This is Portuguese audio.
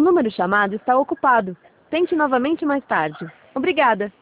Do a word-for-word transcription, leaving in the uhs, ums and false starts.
número chamado está ocupado. Tente novamente mais tarde. Obrigada.